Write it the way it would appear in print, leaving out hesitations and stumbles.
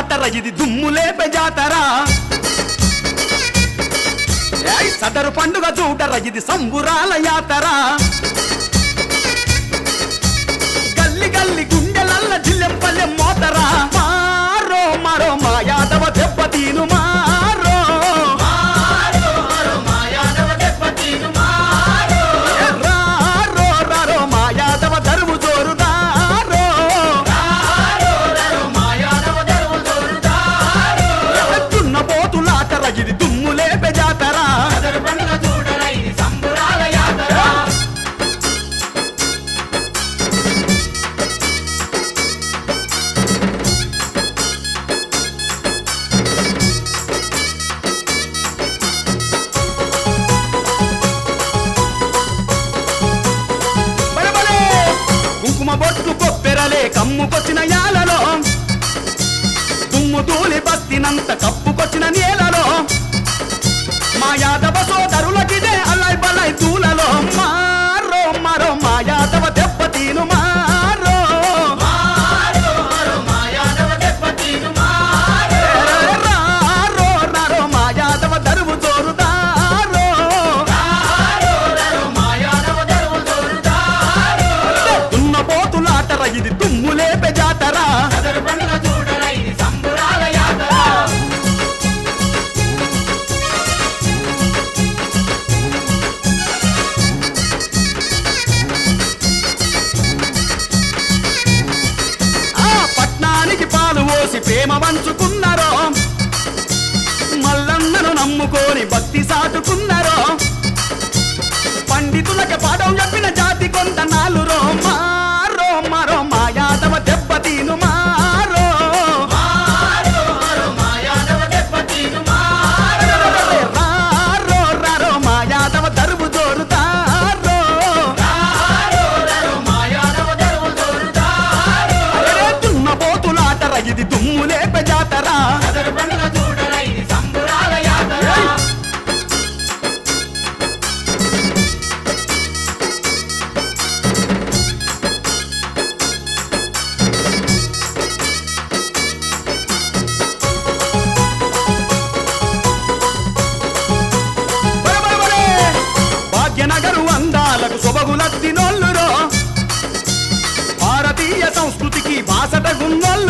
పోతులాటర ఇది దుమ్ములేపే జాతర సదరు పండుగ చూడర ఇది సంబురాల యాతర గల్లి గల్లి గుండెలల్ల జిల్లెంపల్లె మోతరా మారో మరో మా యాదవ దెబ్బతీను మారో రారో రారో మా యాదవ దరువు జోరుదారో దున్న పోతులాటర ఇది దుమ్ములేపే జాతర కుంకుమ బొట్టు కొప్పెరలే కమ్ముకొచ్చిన యాలలో దుమ్ము తూలి బస్తినంత కప్పుకొచ్చిన నేలలో మా యాదవ సోదరులకిదే అలై బలై తూలలో మారో మరో మా యాదవ దెబ్బతీను మారో రారో రారో మా యాదవ దరువు జోరుదారో దున్న పోతులాటర ఇది దుమ్ములేపే జాతర పట్నానికి పాలు పోసి ప్రేమ పంచుకున్నారో మల్లన్నను నమ్ముకోని భక్తి సాటుకున్నారో పండితులకి పాఠం చెప్పిన జాతి కొంత నాలురో మారో మరో మా యాదవ దెబ్బతీను మారో రారో రారో మా యాదవ దరువు జోరుతారో దున్న పోతులాటర ఇది దుమ్ములేపే జాతర భాగ్యనగరు అందాలకు సొబగులత్తినోళ్ళురో భారతీయ సంస్కృతికి బాసట గున్నోళ్ళు